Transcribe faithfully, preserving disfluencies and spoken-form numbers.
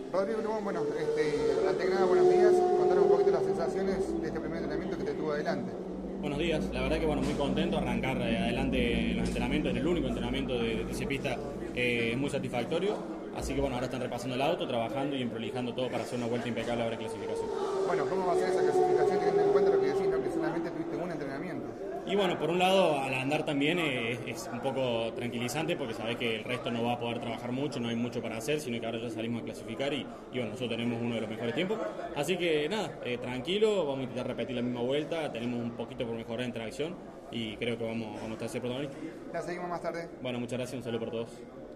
Rodrigo Brumón, bueno, este, ante que nada, buenos días. Contanos un poquito las sensaciones de este primer entrenamiento que te tuvo adelante. Buenos días, la verdad que bueno, muy contento de arrancar eh, adelante en los entrenamientos, en el único entrenamiento de, de ciclista, eh, es muy satisfactorio, así que bueno, ahora están repasando el auto, trabajando y prolijando todo para hacer una vuelta impecable ahora en clasificación. Bueno, ¿cómo va a ser esa clasificación teniendo en cuenta lo que decís, ¿no? Que solamente tuviste un entrenamiento? Y bueno, por un lado, al andar también eh, es, es un poco tranquilizante porque sabés que el resto no va a poder trabajar mucho, no hay mucho para hacer, sino que ahora ya salimos a clasificar y, y bueno, nosotros tenemos uno de los mejores tiempos. Así que nada, eh, tranquilo, vamos a intentar repetir la misma vuelta, tenemos un poquito por mejorar en tracción y creo que vamos, vamos a estar protagonistas. La seguimos más tarde. Bueno, muchas gracias, un saludo por todos.